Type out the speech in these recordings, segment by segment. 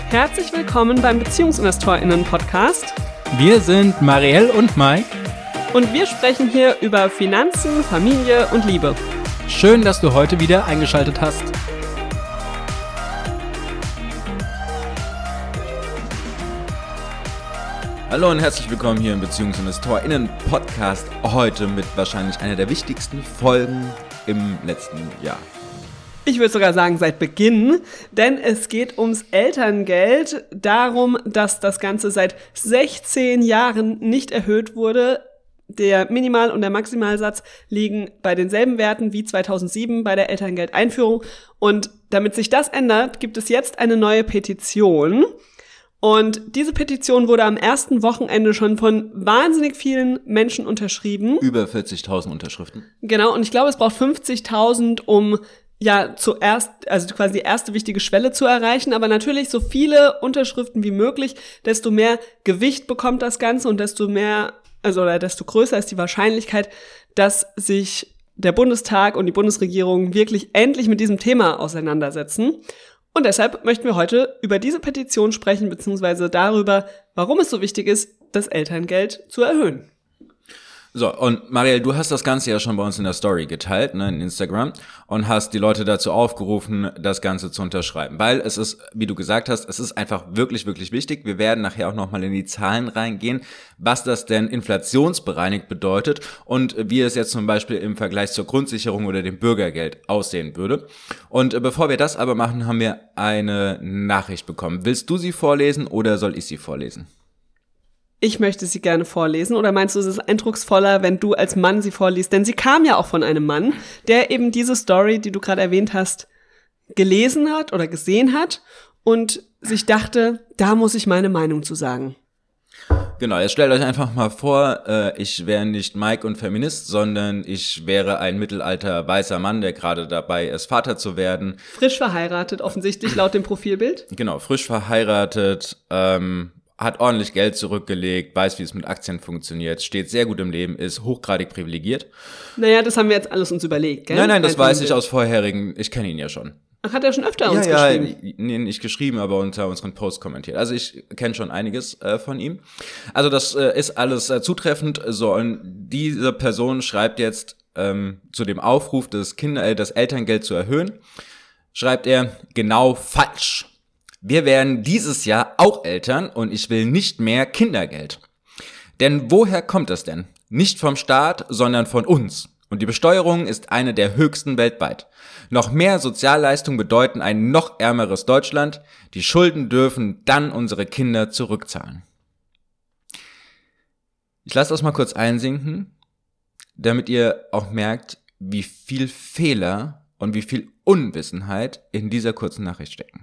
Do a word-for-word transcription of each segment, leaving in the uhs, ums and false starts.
Herzlich willkommen beim BeziehungsinvestorInnen-Podcast. Wir sind Marielle und Mike. Und wir sprechen hier über Finanzen, Familie und Liebe. Schön, dass du heute wieder eingeschaltet hast. Hallo und herzlich willkommen hier im BeziehungsinvestorInnen-Podcast. Heute mit wahrscheinlich einer der wichtigsten Folgen im letzten Jahr. Ich würde sogar sagen, seit Beginn, denn es geht ums Elterngeld, darum, dass das Ganze seit sechzehn Jahren nicht erhöht wurde. Der Minimal- und der Maximalsatz liegen bei denselben Werten wie zweitausendsieben bei der Elterngeldeinführung. Und damit sich das ändert, gibt es jetzt eine neue Petition. Und diese Petition wurde am ersten Wochenende schon von wahnsinnig vielen Menschen unterschrieben. Über vierzigtausend Unterschriften. Genau, und ich glaube, es braucht fünfzigtausend, um ja zuerst, also quasi die erste wichtige Schwelle zu erreichen, aber natürlich so viele Unterschriften wie möglich, desto mehr Gewicht bekommt das Ganze und desto mehr, also oder desto größer ist die Wahrscheinlichkeit, dass sich der Bundestag und die Bundesregierung wirklich endlich mit diesem Thema auseinandersetzen. Und deshalb möchten wir heute über diese Petition sprechen, beziehungsweise darüber, warum es so wichtig ist, das Elterngeld zu erhöhen. So, und Marielle, du hast das Ganze ja schon bei uns in der Story geteilt, ne, in Instagram, und hast die Leute dazu aufgerufen, das Ganze zu unterschreiben. Weil es ist, wie du gesagt hast, es ist einfach wirklich, wirklich wichtig. Wir werden nachher auch nochmal in die Zahlen reingehen, was das denn inflationsbereinigt bedeutet und wie es jetzt zum Beispiel im Vergleich zur Grundsicherung oder dem Bürgergeld aussehen würde. Und äh, bevor wir das aber machen, haben wir eine Nachricht bekommen. Willst du sie vorlesen oder soll ich sie vorlesen? Ich möchte sie gerne vorlesen. Oder meinst du, es ist eindrucksvoller, wenn du als Mann sie vorliest? Denn sie kam ja auch von einem Mann, der eben diese Story, die du gerade erwähnt hast, gelesen hat oder gesehen hat und sich dachte, da muss ich meine Meinung zu sagen. Genau, jetzt stellt euch einfach mal vor, äh, ich wäre nicht Mike und Feminist, sondern ich wäre ein mittelalter weißer Mann, der gerade dabei ist, Vater zu werden. Frisch verheiratet, offensichtlich laut dem Profilbild. Genau, frisch verheiratet, ähm, hat ordentlich Geld zurückgelegt, weiß, wie es mit Aktien funktioniert, steht sehr gut im Leben, ist hochgradig privilegiert. Naja, das haben wir jetzt alles uns überlegt, gell? Nein, nein, das weiß ich aus vorherigen, ich kenne ihn ja schon. Ach, hat er schon öfter ja, uns ja, geschrieben? Ja, nee, nicht geschrieben, aber unter unseren Posts kommentiert. Also ich kenne schon einiges äh, von ihm. Also das äh, ist alles äh, zutreffend. So, und diese Person schreibt jetzt ähm, zu dem Aufruf, das Kinder, äh, das Elterngeld zu erhöhen, schreibt er, genau falsch. Wir werden dieses Jahr auch Eltern und ich will nicht mehr Kindergeld. Denn woher kommt das denn? Nicht vom Staat, sondern von uns. Und die Besteuerung ist eine der höchsten weltweit. Noch mehr Sozialleistungen bedeuten ein noch ärmeres Deutschland. Die Schulden dürfen dann unsere Kinder zurückzahlen. Ich lasse das mal kurz einsinken, damit ihr auch merkt, wie viel Fehler und wie viel Unwissenheit in dieser kurzen Nachricht stecken.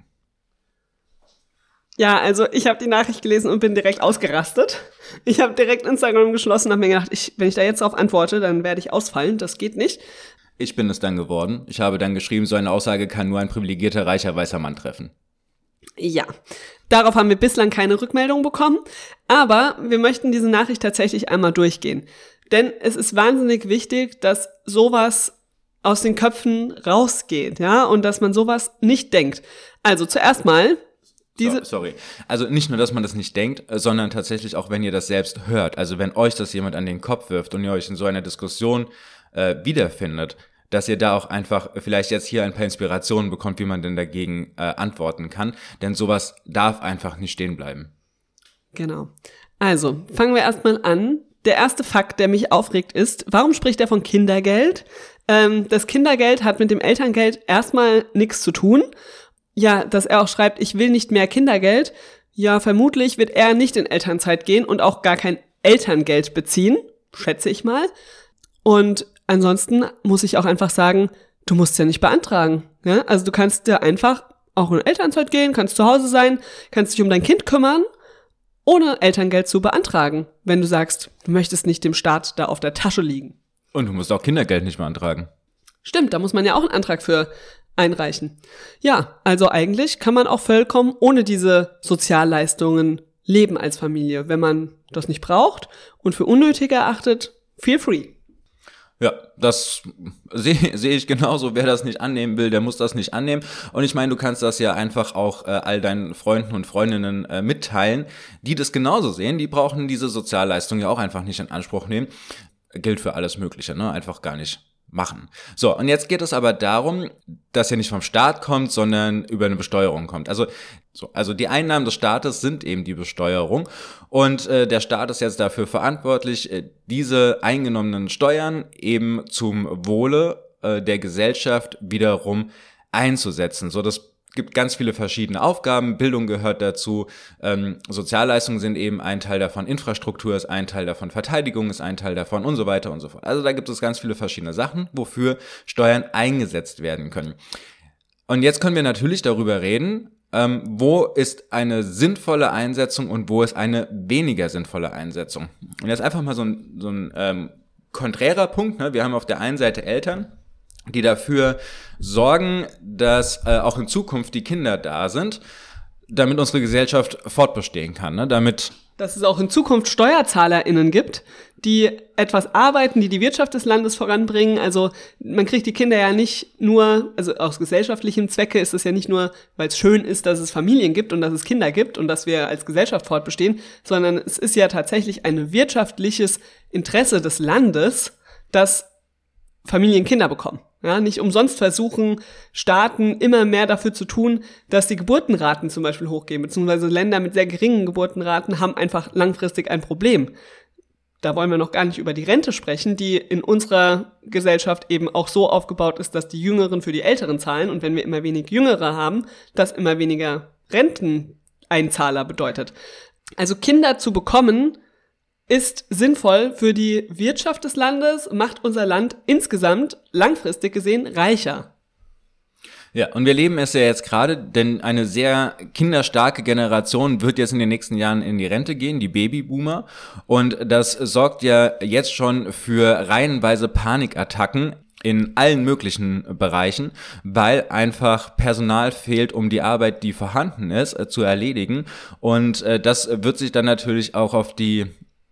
Ja, also ich habe die Nachricht gelesen und bin direkt ausgerastet. Ich habe direkt Instagram geschlossen und habe mir gedacht, ich, wenn ich da jetzt darauf antworte, dann werde ich ausfallen. Das geht nicht. Ich bin es dann geworden. Ich habe dann geschrieben, so eine Aussage kann nur ein privilegierter, reicher, weißer Mann treffen. Ja, darauf haben wir bislang keine Rückmeldung bekommen. Aber wir möchten diese Nachricht tatsächlich einmal durchgehen. Denn es ist wahnsinnig wichtig, dass sowas aus den Köpfen rausgeht, ja, und dass man sowas nicht denkt. Also zuerst mal, Diese so, sorry. Also nicht nur, dass man das nicht denkt, sondern tatsächlich auch, wenn ihr das selbst hört. Also wenn euch das jemand an den Kopf wirft und ihr euch in so einer Diskussion äh, wiederfindet, dass ihr da auch einfach vielleicht jetzt hier ein paar Inspirationen bekommt, wie man denn dagegen äh, antworten kann. Denn sowas darf einfach nicht stehen bleiben. Genau. Also, fangen wir erstmal an. Der erste Fakt, der mich aufregt, ist, warum spricht er von Kindergeld? Ähm, das Kindergeld hat mit dem Elterngeld erstmal nichts zu tun. Ja, dass er auch schreibt, ich will nicht mehr Kindergeld. Ja, vermutlich wird er nicht in Elternzeit gehen und auch gar kein Elterngeld beziehen, schätze ich mal. Und ansonsten muss ich auch einfach sagen, du musst ja nicht beantragen. Ja? Also du kannst ja einfach auch in Elternzeit gehen, kannst zu Hause sein, kannst dich um dein Kind kümmern, ohne Elterngeld zu beantragen, wenn du sagst, du möchtest nicht dem Staat da auf der Tasche liegen. Und du musst auch Kindergeld nicht beantragen. Stimmt, da muss man ja auch einen Antrag für einreichen. Ja, also eigentlich kann man auch vollkommen ohne diese Sozialleistungen leben als Familie. Wenn man das nicht braucht und für unnötig erachtet, feel free. Ja, das sehe seh ich genauso. Wer das nicht annehmen will, der muss das nicht annehmen. Und ich meine, du kannst das ja einfach auch äh, all deinen Freunden und Freundinnen äh, mitteilen, die das genauso sehen. Die brauchen diese Sozialleistung ja auch einfach nicht in Anspruch nehmen. Gilt für alles Mögliche, ne? Einfach gar nicht machen. So, und jetzt geht es aber darum, dass er nicht vom Staat kommt, sondern über eine Besteuerung kommt. Also, so, also die Einnahmen des Staates sind eben die Besteuerung und äh, der Staat ist jetzt dafür verantwortlich, äh, diese eingenommenen Steuern eben zum Wohle äh, der Gesellschaft wiederum einzusetzen. So, das gibt ganz viele verschiedene Aufgaben, Bildung gehört dazu, ähm, Sozialleistungen sind eben ein Teil davon, Infrastruktur ist ein Teil davon, Verteidigung ist ein Teil davon und so weiter und so fort. Also da gibt es ganz viele verschiedene Sachen, wofür Steuern eingesetzt werden können. Und jetzt können wir natürlich darüber reden, ähm, wo ist eine sinnvolle Einsetzung und wo ist eine weniger sinnvolle Einsetzung. Und jetzt einfach mal so ein, so ein ähm, konträrer Punkt, ne? Wir haben auf der einen Seite Eltern, die dafür sorgen, dass äh, auch in Zukunft die Kinder da sind, damit unsere Gesellschaft fortbestehen kann, ne? Damit dass es auch in Zukunft SteuerzahlerInnen gibt, die etwas arbeiten, die die Wirtschaft des Landes voranbringen. Also man kriegt die Kinder ja nicht nur, also aus gesellschaftlichem Zwecke ist es ja nicht nur, weil es schön ist, dass es Familien gibt und dass es Kinder gibt und dass wir als Gesellschaft fortbestehen, sondern es ist ja tatsächlich ein wirtschaftliches Interesse des Landes, dass Familien Kinder bekommen. Ja, nicht umsonst versuchen Staaten immer mehr dafür zu tun, dass die Geburtenraten zum Beispiel hochgehen, beziehungsweise Länder mit sehr geringen Geburtenraten haben einfach langfristig ein Problem. Da wollen wir noch gar nicht über die Rente sprechen, die in unserer Gesellschaft eben auch so aufgebaut ist, dass die Jüngeren für die Älteren zahlen und wenn wir immer wenig Jüngere haben, das immer weniger Renteneinzahler bedeutet. Also Kinder zu bekommen ist sinnvoll für die Wirtschaft des Landes, macht unser Land insgesamt langfristig gesehen reicher. Ja, und wir leben es ja jetzt gerade, denn eine sehr kinderstarke Generation wird jetzt in den nächsten Jahren in die Rente gehen, die Babyboomer. Und das sorgt ja jetzt schon für reihenweise Panikattacken in allen möglichen Bereichen, weil einfach Personal fehlt, um die Arbeit, die vorhanden ist, äh, zu erledigen. Und äh, das wird sich dann natürlich auch auf die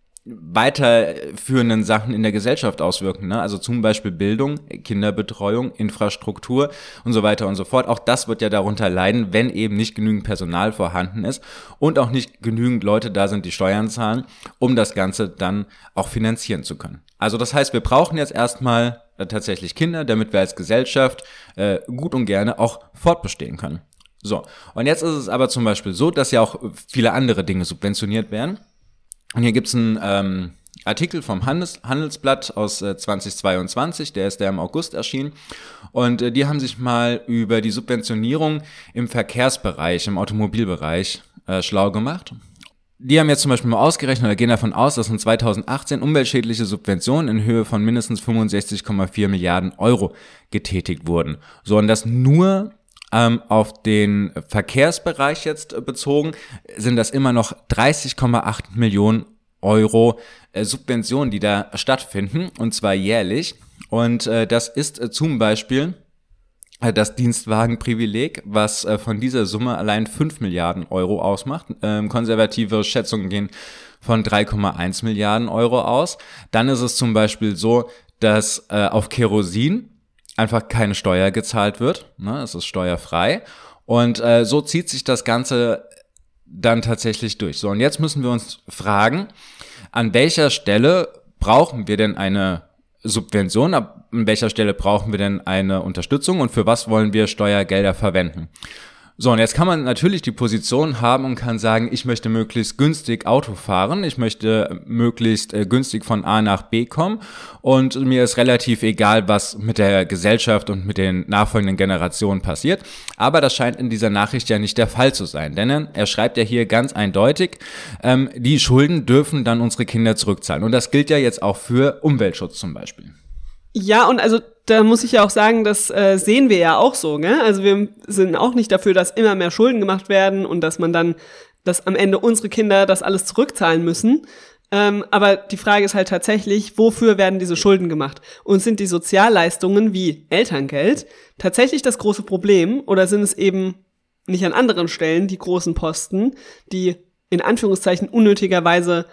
weiterführenden Sachen in der Gesellschaft auswirken, ne? Also zum Beispiel Bildung, Kinderbetreuung, Infrastruktur und so weiter und so fort. Auch das wird ja darunter leiden, wenn eben nicht genügend Personal vorhanden ist und auch nicht genügend Leute da sind, die Steuern zahlen, um das Ganze dann auch finanzieren zu können. Also das heißt, wir brauchen jetzt erstmal äh, tatsächlich Kinder, damit wir als Gesellschaft äh, gut und gerne auch fortbestehen können. So, und jetzt ist es aber zum Beispiel so, dass ja auch viele andere Dinge subventioniert werden. Und hier gibt's einen ähm, Artikel vom Handels- Handelsblatt aus äh, zweitausendzweiundzwanzig, der ist der im August erschienen. Und äh, die haben sich mal über die Subventionierung im Verkehrsbereich, im Automobilbereich äh, schlau gemacht. Die haben jetzt zum Beispiel mal ausgerechnet oder gehen davon aus, dass in zweitausendachtzehn umweltschädliche Subventionen in Höhe von mindestens fünfundsechzig Komma vier Milliarden Euro getätigt wurden. So, und das nur ähm, auf den Verkehrsbereich jetzt äh, bezogen, sind das immer noch dreißig Komma acht Millionen Euro äh, Subventionen, die da stattfinden, und zwar jährlich. Und äh, das ist äh, zum Beispiel äh, das Dienstwagenprivileg, was äh, von dieser Summe allein fünf Milliarden Euro ausmacht. Ähm, konservative Schätzungen gehen von drei Komma eins Milliarden Euro aus. Dann ist es zum Beispiel so, dass äh, auf Kerosin einfach keine Steuer gezahlt wird, ne? Es ist steuerfrei. Und äh, so zieht sich das Ganze dann tatsächlich durch. So, und jetzt müssen wir uns fragen, an welcher Stelle brauchen wir denn eine Subvention, an welcher Stelle brauchen wir denn eine Unterstützung und für was wollen wir Steuergelder verwenden? So, und jetzt kann man natürlich die Position haben und kann sagen, ich möchte möglichst günstig Auto fahren, ich möchte möglichst äh, günstig von A nach B kommen und mir ist relativ egal, was mit der Gesellschaft und mit den nachfolgenden Generationen passiert. Aber das scheint in dieser Nachricht ja nicht der Fall zu sein, denn er schreibt ja hier ganz eindeutig, ähm, die Schulden dürfen dann unsere Kinder zurückzahlen. Und das gilt ja jetzt auch für Umweltschutz zum Beispiel. Ja, und also da muss ich ja auch sagen, das äh, sehen wir ja auch so, gell? Also wir sind auch nicht dafür, dass immer mehr Schulden gemacht werden und dass man dann, dass am Ende unsere Kinder das alles zurückzahlen müssen. Ähm, aber die Frage ist halt tatsächlich, wofür werden diese Schulden gemacht? Und sind die Sozialleistungen wie Elterngeld tatsächlich das große Problem oder sind es eben nicht an anderen Stellen die großen Posten, die in Anführungszeichen unnötigerweise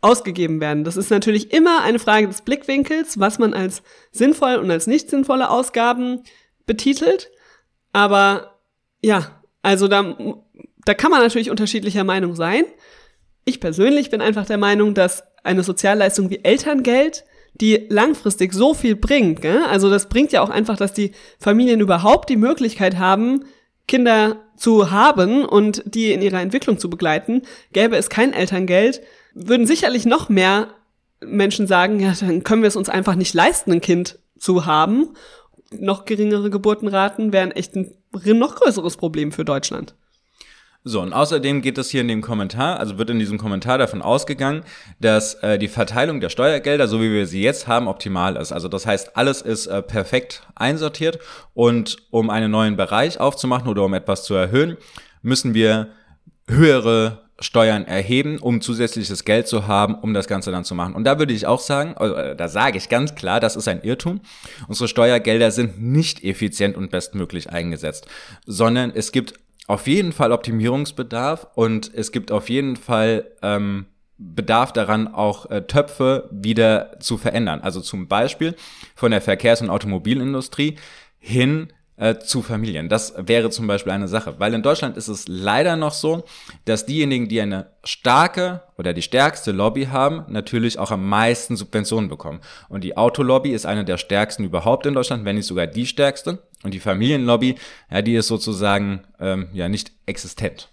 ausgegeben werden. Das ist natürlich immer eine Frage des Blickwinkels, was man als sinnvoll und als nicht sinnvolle Ausgaben betitelt. Aber ja, also da, da kann man natürlich unterschiedlicher Meinung sein. Ich persönlich bin einfach der Meinung, dass eine Sozialleistung wie Elterngeld, die langfristig so viel bringt, gell? Also das bringt ja auch einfach, dass die Familien überhaupt die Möglichkeit haben, Kinder zu haben und die in ihrer Entwicklung zu begleiten. Gäbe es kein Elterngeld, würden sicherlich noch mehr Menschen sagen, ja, dann können wir es uns einfach nicht leisten, ein Kind zu haben. Noch geringere Geburtenraten wären echt ein noch größeres Problem für Deutschland. So, und außerdem geht es hier in dem Kommentar, also wird in diesem Kommentar davon ausgegangen, dass äh, die Verteilung der Steuergelder, so wie wir sie jetzt haben, optimal ist. Also das heißt, alles ist äh, perfekt einsortiert und um einen neuen Bereich aufzumachen oder um etwas zu erhöhen, müssen wir höhere Steuern erheben, um zusätzliches Geld zu haben, um das Ganze dann zu machen. Und da würde ich auch sagen, also da sage ich ganz klar, das ist ein Irrtum. Unsere Steuergelder sind nicht effizient und bestmöglich eingesetzt, sondern es gibt auf jeden Fall Optimierungsbedarf und es gibt auf jeden Fall ähm, Bedarf daran, auch äh, Töpfe wieder zu verändern. Also zum Beispiel von der Verkehrs- und Automobilindustrie hin äh, zu Familien. Das wäre zum Beispiel eine Sache. Weil in Deutschland ist es leider noch so, dass diejenigen, die eine starke oder die stärkste Lobby haben, natürlich auch am meisten Subventionen bekommen. Und die Autolobby ist eine der stärksten überhaupt in Deutschland, wenn nicht sogar die stärkste. Und die Familienlobby, ja, die ist sozusagen ähm, ja nicht existent.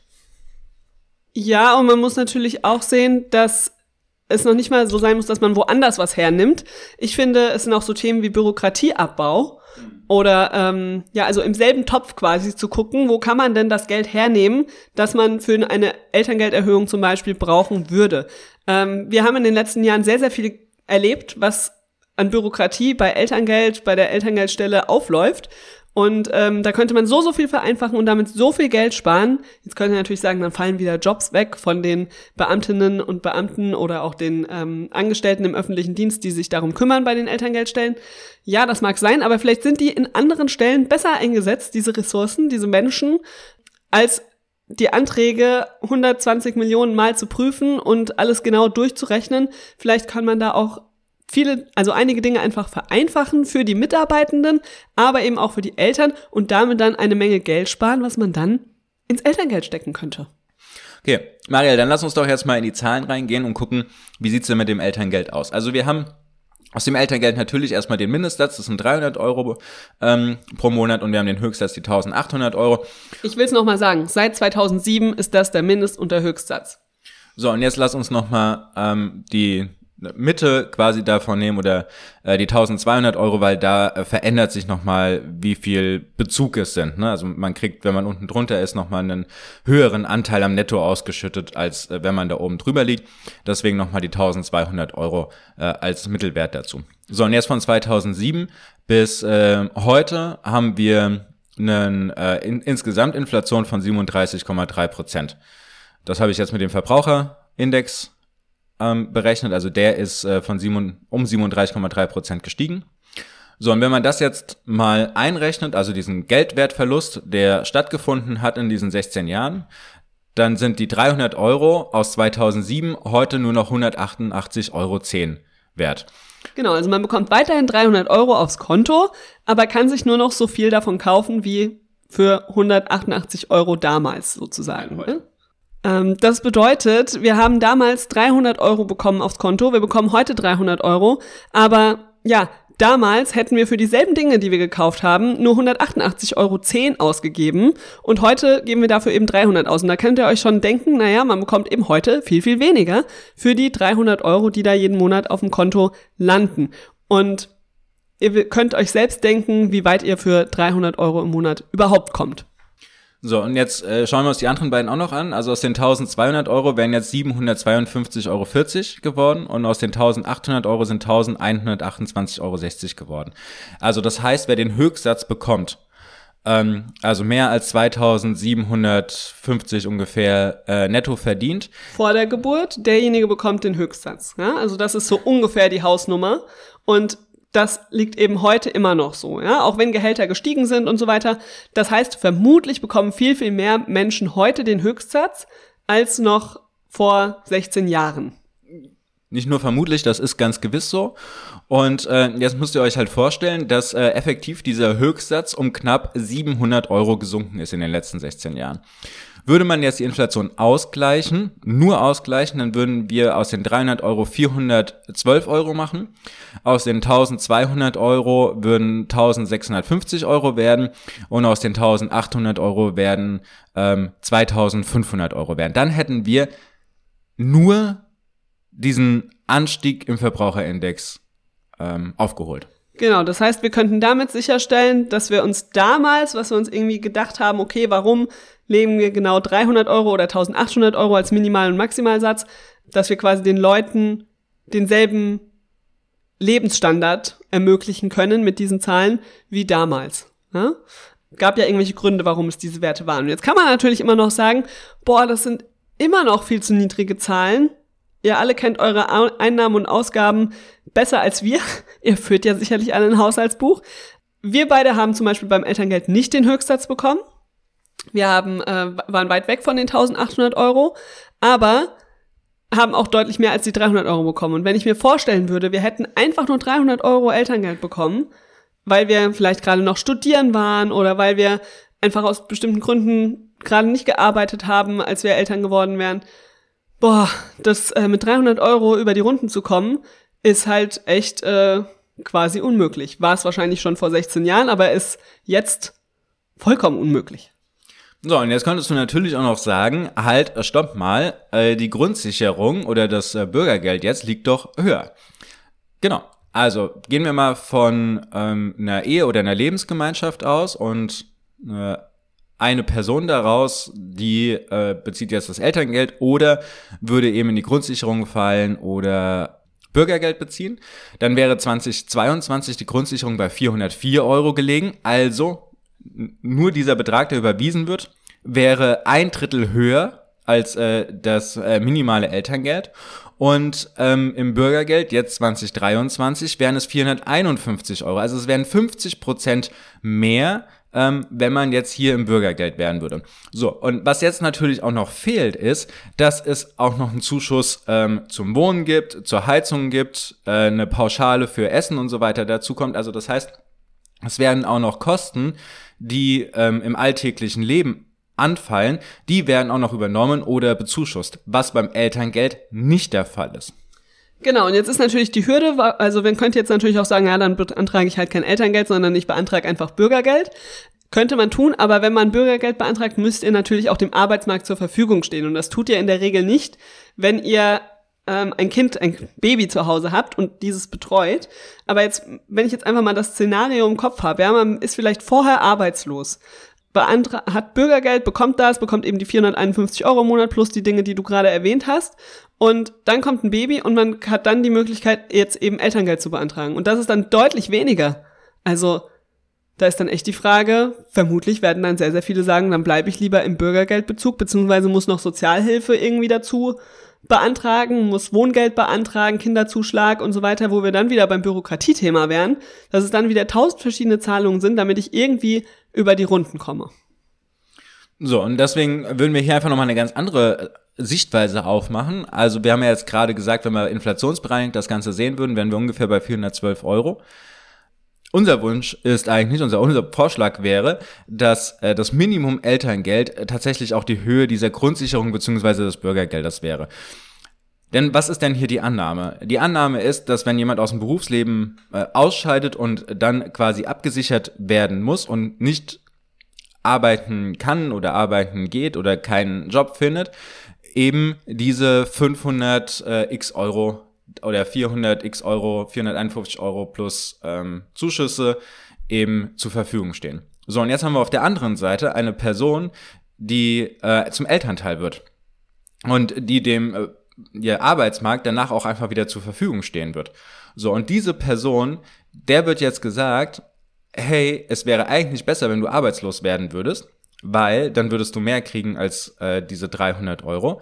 Ja, und man muss natürlich auch sehen, dass es noch nicht mal so sein muss, dass man woanders was hernimmt. Ich finde, es sind auch so Themen wie Bürokratieabbau oder ähm, ja, also im selben Topf quasi zu gucken, wo kann man denn das Geld hernehmen, das man für eine Elterngelderhöhung zum Beispiel brauchen würde. Ähm, wir haben in den letzten Jahren sehr, sehr viel erlebt, was an Bürokratie bei Elterngeld, bei der Elterngeldstelle aufläuft. Und ähm, da könnte man so, so viel vereinfachen und damit so viel Geld sparen. Jetzt könnte man natürlich sagen, dann fallen wieder Jobs weg von den Beamtinnen und Beamten oder auch den ähm, Angestellten im öffentlichen Dienst, die sich darum kümmern bei den Elterngeldstellen. Ja, das mag sein, aber vielleicht sind die in anderen Stellen besser eingesetzt, diese Ressourcen, diese Menschen, als die Anträge hundertzwanzig Millionen Mal zu prüfen und alles genau durchzurechnen. Vielleicht kann man da auch viele, also einige Dinge einfach vereinfachen für die Mitarbeitenden, aber eben auch für die Eltern und damit dann eine Menge Geld sparen, was man dann ins Elterngeld stecken könnte. Okay, Mariel, dann lass uns doch jetzt mal in die Zahlen reingehen und gucken, wie sieht's denn mit dem Elterngeld aus? Also wir haben aus dem Elterngeld natürlich erstmal den Mindestsatz, das sind dreihundert Euro ähm, pro Monat und wir haben den Höchstsatz, die eintausendachthundert Euro. Ich will es nochmal sagen, seit zweitausendsieben ist das der Mindest- und der Höchstsatz. So, und jetzt lass uns nochmal ähm, die Mitte quasi davon nehmen oder äh, die eintausendzweihundert Euro, weil da äh, verändert sich nochmal, wie viel Bezug es sind. Ne? Also man kriegt, wenn man unten drunter ist, nochmal einen höheren Anteil am Netto ausgeschüttet, als äh, wenn man da oben drüber liegt. Deswegen nochmal die eintausendzweihundert Euro äh, als Mittelwert dazu. So, und jetzt von zweitausendsieben bis äh, heute haben wir einen äh, in, insgesamt Inflation von siebenunddreißig Komma drei Prozent. Das habe ich jetzt mit dem Verbraucherindex Ähm, berechnet, also der ist äh, von sieben, um siebenunddreißig Komma drei Prozent gestiegen. So, und wenn man das jetzt mal einrechnet, also diesen Geldwertverlust, der stattgefunden hat in diesen sechzehn Jahren, dann sind die dreihundert Euro aus zweitausendsieben heute nur noch hundertachtundachtzig Euro zehn wert. Genau, also man bekommt weiterhin dreihundert Euro aufs Konto, aber kann sich nur noch so viel davon kaufen wie für hundertachtundachtzig Euro damals sozusagen. Ne? Das bedeutet, wir haben damals dreihundert Euro bekommen aufs Konto, wir bekommen heute dreihundert Euro, aber ja, damals hätten wir für dieselben Dinge, die wir gekauft haben, nur hundertachtundachtzig Euro zehn ausgegeben und heute geben wir dafür eben dreihundert aus. Und da könnt ihr euch schon denken, naja, man bekommt eben heute viel, viel weniger für die dreihundert Euro, die da jeden Monat auf dem Konto landen. Und ihr könnt euch selbst denken, wie weit ihr für dreihundert Euro im Monat überhaupt kommt. So, und jetzt äh, schauen wir uns die anderen beiden auch noch an. Also aus den eintausendzweihundert Euro wären jetzt siebenhundertzweiundfünfzig Euro vierzig geworden und aus den eintausendachthundert Euro sind eintausendeinhundertachtundzwanzig Euro sechzig geworden. Also das heißt, wer den Höchstsatz bekommt, ähm, also mehr als zweitausendsiebenhundertfünfzig ungefähr äh, netto verdient. Vor der Geburt, derjenige bekommt den Höchstsatz. Ja? Also das ist so ungefähr die Hausnummer und das liegt eben heute immer noch so, ja, auch wenn Gehälter gestiegen sind und so weiter. Das heißt, vermutlich bekommen viel, viel mehr Menschen heute den Höchstsatz als noch vor sechzehn Jahren. nicht nur vermutlich, das ist ganz gewiss so. Und äh, jetzt müsst ihr euch halt vorstellen, dass äh, effektiv dieser Höchstsatz um knapp siebenhundert Euro gesunken ist in den letzten sechzehn Jahren. Würde man jetzt die Inflation ausgleichen, nur ausgleichen, dann würden wir aus den dreihundert Euro vierhundertzwölf Euro machen. Aus den eintausendzweihundert Euro würden eintausendsechshundertfünfzig Euro werden und aus den eintausendachthundert Euro werden ähm, zweitausendfünfhundert Euro werden. Dann hätten wir nur diesen Anstieg im Verbraucherindex ähm, aufgeholt. Genau, das heißt, wir könnten damit sicherstellen, dass wir uns damals, was wir uns irgendwie gedacht haben, okay, warum legen wir genau dreihundert Euro oder eintausendachthundert Euro als Minimal- und Maximalsatz, dass wir quasi den Leuten denselben Lebensstandard ermöglichen können mit diesen Zahlen wie damals. Ja? Gab ja irgendwelche Gründe, warum es diese Werte waren. Und jetzt kann man natürlich immer noch sagen, boah, das sind immer noch viel zu niedrige Zahlen. Ihr alle kennt eure Einnahmen und Ausgaben besser als wir. Ihr führt ja sicherlich alle ein Haushaltsbuch. Wir beide haben zum Beispiel beim Elterngeld nicht den Höchstsatz bekommen. Wir haben, äh, waren weit weg von den eintausendachthundert Euro, aber haben auch deutlich mehr als die dreihundert Euro bekommen. Und wenn ich mir vorstellen würde, wir hätten einfach nur dreihundert Euro Elterngeld bekommen, weil wir vielleicht gerade noch studieren waren oder weil wir einfach aus bestimmten Gründen gerade nicht gearbeitet haben, als wir Eltern geworden wären, boah, das äh, mit dreihundert Euro über die Runden zu kommen, ist halt echt äh, quasi unmöglich. War es wahrscheinlich schon vor sechzehn Jahren, aber ist jetzt vollkommen unmöglich. So, und jetzt könntest du natürlich auch noch sagen, halt, stopp mal, äh, die Grundsicherung oder das äh, Bürgergeld jetzt liegt doch höher. Genau, also gehen wir mal von ähm, einer Ehe oder einer Lebensgemeinschaft aus und äh, eine Person daraus, die äh, bezieht jetzt das Elterngeld oder würde eben in die Grundsicherung fallen oder Bürgergeld beziehen. Dann wäre zweitausendzweiundzwanzig die Grundsicherung bei vierhundertvier Euro gelegen. Also nur dieser Betrag, der überwiesen wird, wäre ein Drittel höher als äh, das äh, minimale Elterngeld. Und ähm, im Bürgergeld, jetzt zweitausenddreiundzwanzig, wären es vierhunderteinundfünfzig Euro. Also es wären fünfzig Prozent mehr, ähm, wenn man jetzt hier im Bürgergeld werden würde. So, und was jetzt natürlich auch noch fehlt, ist, dass es auch noch einen Zuschuss ähm, zum Wohnen gibt, zur Heizung gibt, äh, eine Pauschale für Essen und so weiter dazu kommt. Also das heißt, es werden auch noch Kosten, die ähm, im alltäglichen Leben anfallen, die werden auch noch übernommen oder bezuschusst, was beim Elterngeld nicht der Fall ist. Genau, und jetzt ist natürlich die Hürde, also man könnte jetzt natürlich auch sagen, ja, dann beantrage ich halt kein Elterngeld, sondern ich beantrage einfach Bürgergeld. Könnte man tun, aber wenn man Bürgergeld beantragt, müsst ihr natürlich auch dem Arbeitsmarkt zur Verfügung stehen. Und das tut ihr in der Regel nicht, wenn ihr ähm, ein Kind, ein Baby zu Hause habt und dieses betreut. Aber jetzt, wenn ich jetzt einfach mal das Szenario im Kopf habe, ja, man ist vielleicht vorher arbeitslos, beantra- hat Bürgergeld, bekommt das, bekommt eben die vierhunderteinundfünfzig Euro im Monat plus die Dinge, die du gerade erwähnt hast. Und dann kommt ein Baby und man hat dann die Möglichkeit, jetzt eben Elterngeld zu beantragen. Und das ist dann deutlich weniger. Also da ist dann echt die Frage, vermutlich werden dann sehr, sehr viele sagen, dann bleibe ich lieber im Bürgergeldbezug, beziehungsweise muss noch Sozialhilfe irgendwie dazu beantragen, muss Wohngeld beantragen, Kinderzuschlag und so weiter, wo wir dann wieder beim Bürokratiethema wären, dass es dann wieder tausend verschiedene Zahlungen sind, damit ich irgendwie über die Runden komme. So, und deswegen würden wir hier einfach nochmal eine ganz andere Sichtweise aufmachen. Also wir haben ja jetzt gerade gesagt, wenn wir inflationsbereinigt das Ganze sehen würden, wären wir ungefähr bei vierhundertzwölf Euro. Unser Wunsch ist eigentlich, unser, unser Vorschlag wäre, dass äh, das Minimum Elterngeld äh, tatsächlich auch die Höhe dieser Grundsicherung bzw. des Bürgergeldes wäre. Denn was ist denn hier die Annahme? Die Annahme ist, dass wenn jemand aus dem Berufsleben äh, ausscheidet und dann quasi abgesichert werden muss und nicht arbeiten kann oder arbeiten geht oder keinen Job findet, eben diese fünfhundert äh, x Euro oder vierhundert x Euro, vierhunderteinundfünfzig Euro plus ähm, Zuschüsse eben zur Verfügung stehen. So, und jetzt haben wir auf der anderen Seite eine Person, die äh, zum Elternteil wird und die dem äh, ihr Arbeitsmarkt danach auch einfach wieder zur Verfügung stehen wird. So, und diese Person, der wird jetzt gesagt, hey, es wäre eigentlich besser, wenn du arbeitslos werden würdest, weil dann würdest du mehr kriegen als äh, diese dreihundert Euro.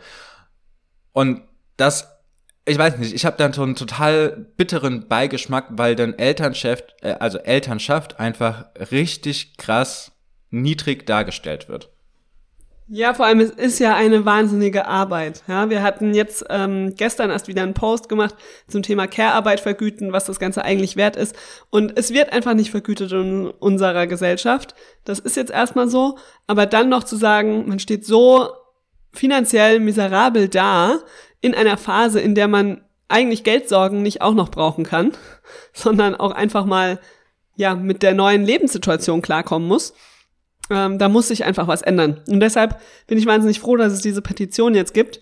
Und das, ich weiß nicht, ich habe dann so einen total bitteren Beigeschmack, weil dann Elternschaft, äh, also Elternschaft einfach richtig krass niedrig dargestellt wird. Ja, vor allem, es ist ja eine wahnsinnige Arbeit. Ja, wir hatten jetzt ähm, gestern erst wieder einen Post gemacht zum Thema Care-Arbeit vergüten, was das Ganze eigentlich wert ist. Und es wird einfach nicht vergütet in unserer Gesellschaft. Das ist jetzt erstmal so. Aber dann noch zu sagen, man steht so finanziell miserabel da in einer Phase, in der man eigentlich Geldsorgen nicht auch noch brauchen kann, sondern auch einfach mal ja mit der neuen Lebenssituation klarkommen muss. Ähm, da muss sich einfach was ändern. Und deshalb bin ich wahnsinnig froh, dass es diese Petition jetzt gibt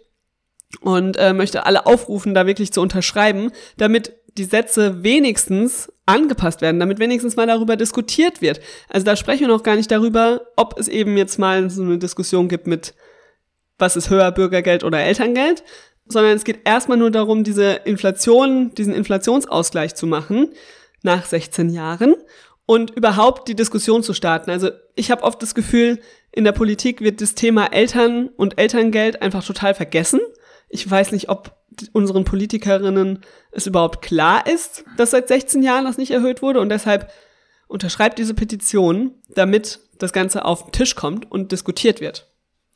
und äh, möchte alle aufrufen, da wirklich zu unterschreiben, damit die Sätze wenigstens angepasst werden, damit wenigstens mal darüber diskutiert wird. Also da sprechen wir noch gar nicht darüber, ob es eben jetzt mal so eine Diskussion gibt mit, was ist höher, Bürgergeld oder Elterngeld, sondern es geht erstmal nur darum, diese Inflation, diesen Inflationsausgleich zu machen nach sechzehn Jahren. Und überhaupt die Diskussion zu starten. Also ich habe oft das Gefühl, in der Politik wird das Thema Eltern und Elterngeld einfach total vergessen. Ich weiß nicht, ob unseren Politikerinnen es überhaupt klar ist, dass seit sechzehn Jahren das nicht erhöht wurde. Und deshalb unterschreibt diese Petition, damit das Ganze auf den Tisch kommt und diskutiert wird.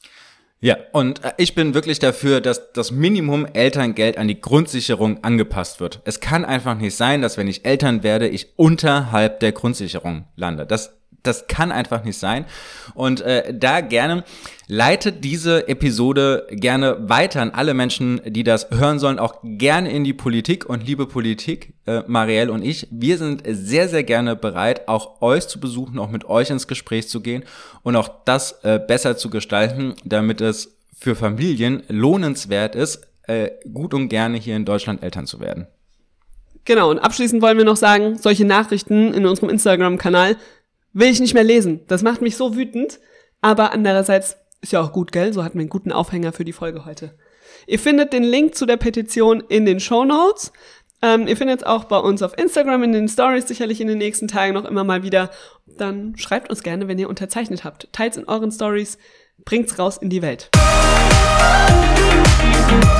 Ja, und ich bin wirklich dafür, dass das Minimum Elterngeld an die Grundsicherung angepasst wird. Es kann einfach nicht sein, dass wenn ich Eltern werde, ich unterhalb der Grundsicherung lande. Das das kann einfach nicht sein. Und äh, da gerne leitet diese Episode gerne weiter an alle Menschen, die das hören sollen, auch gerne in die Politik. Und liebe Politik, äh, Marielle und ich, wir sind sehr, sehr gerne bereit, auch euch zu besuchen, auch mit euch ins Gespräch zu gehen und auch das äh, besser zu gestalten, damit es für Familien lohnenswert ist, äh, gut und gerne hier in Deutschland Eltern zu werden. Genau, und abschließend wollen wir noch sagen, solche Nachrichten in unserem Instagram-Kanal will ich nicht mehr lesen. Das macht mich so wütend. Aber andererseits ist ja auch gut, gell? So hatten wir einen guten Aufhänger für die Folge heute. Ihr findet den Link zu der Petition in den Shownotes. Ähm, ihr findet es auch bei uns auf Instagram in den Stories, sicherlich in den nächsten Tagen noch immer mal wieder. Dann schreibt uns gerne, wenn ihr unterzeichnet habt. Teilt's in euren Stories, bringt's raus in die Welt.